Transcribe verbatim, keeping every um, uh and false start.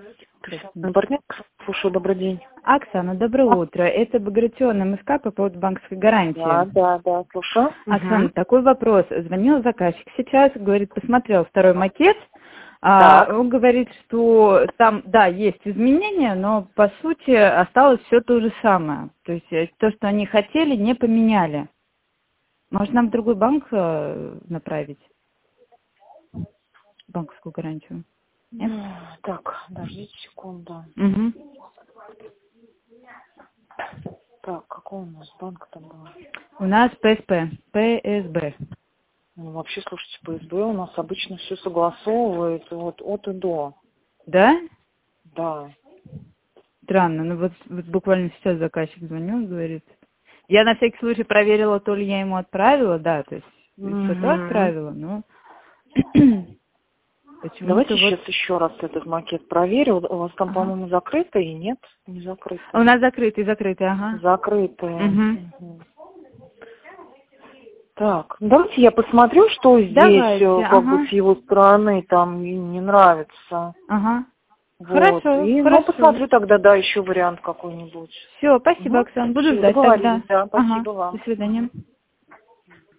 Партнер, слушаю, добрый день. Оксана, доброе утро. Это Багратион МСК по поводу банковской гарантии. Да, да, да, слушаю. Оксана, Угу. такой вопрос. Звонил заказчик сейчас, говорит, посмотрел второй макет. А, он говорит, что там, да, есть изменения, но по сути осталось все то же самое. То есть э, то, что они хотели, не поменяли. Может, нам в другой банк э, направить банковскую гарантию? Нет? Так, подождите секунду. Угу. Так, какой у нас банк там был? У нас ПСП, ПСБ. Ну, вообще, слушайте, ПСБ у нас обычно все согласовывает вот от и до. Да? Да. Странно, ну вот, вот буквально сейчас заказчик звонил, говорит. Я на всякий случай проверила, то ли я ему отправила, да, то есть Угу. что-то отправила, но почему-то Давайте вот... сейчас еще раз этот макет проверю. У вас там, Ага. по-моему, закрытый и нет? Не закрытый. У нас закрытый, закрытый, ага. Закрытый. Угу. Угу. Так, давайте я посмотрю, что здесь, Давайте, э, как ага. бы, с его стороны там и не нравится. Ага. Вот. Хорошо, И, ну, хорошо. посмотрю тогда, да, еще вариант какой-нибудь. Все, спасибо, Угу. Оксан, буду Все, ждать тогда. договорились, да, спасибо Ага, вам. до свидания.